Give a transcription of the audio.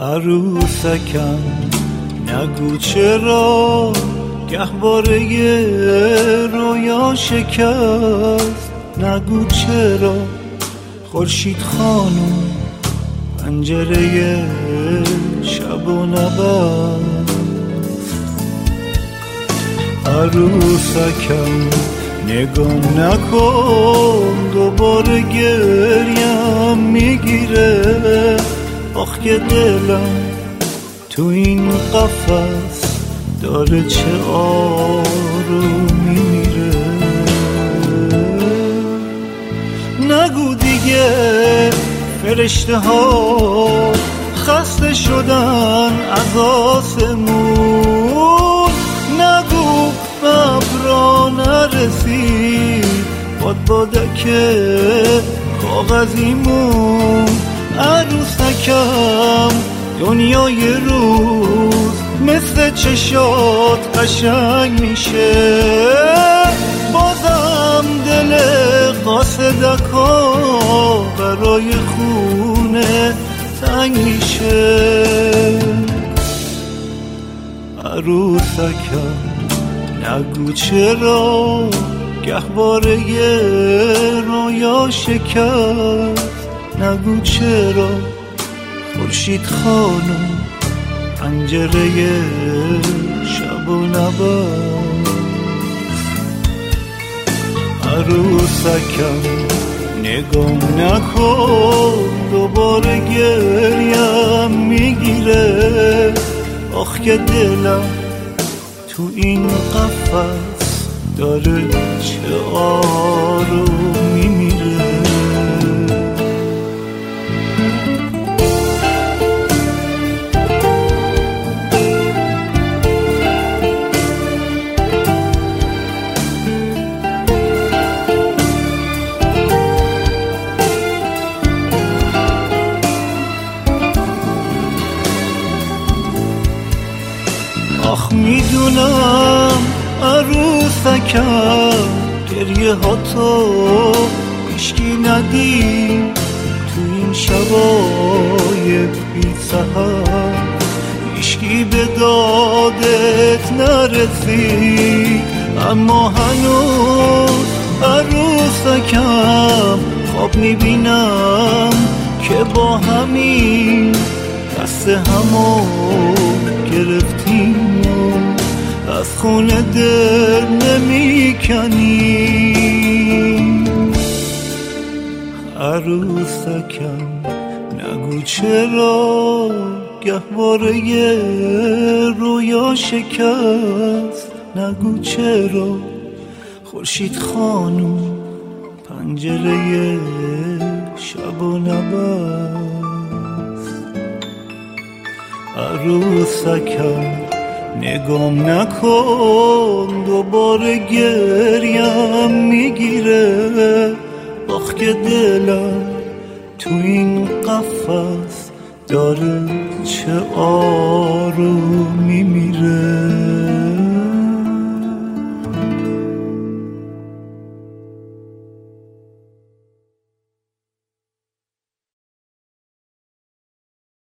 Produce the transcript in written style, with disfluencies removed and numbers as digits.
عروسکم نگو چرا گهواره رویا شکست، نگو چرا خورشید خانم پنجره شب و نبست. عروسکم نگام نکن دوباره گریم میگیره، آخ که دلم تو این قفس داره چه آرومی میره. نگو دیگه فرشته ها خسته شدن از آسمون، نگو ابرا نرسید بادبادک کاغذیمون. عروسکم دنیای روز مثل چشات قشنگ میشه، بازم دل قاصدکا برای خونه تنگ میشه. عروسکم نگو چرا گهواره رویا شکست، نگو چرا خورشید خانم پنجره شب و نبست. عروسکم نگام نکن دوباره گریم میگیره، آخ که دلم تو این قفس داره چه آرومی میره. آخ میدونم عروسکم گریه ها تو هیچکی ندید تو این شبای بی سحر، هیچکی به دادت نرسید، اما هنوز عروسکم خواب میبینم که با همین دست همو گرفتیم و از خونه دل نمیکنیم. عروسکم نگو چرا گهواره رویا شکست، نگو چرا خورشید خانم پنجره شب و نبست. عروسکم نگام نکن دوباره گریم میگیره، آخ که دلم تو این قفس داره چه آرومی میره.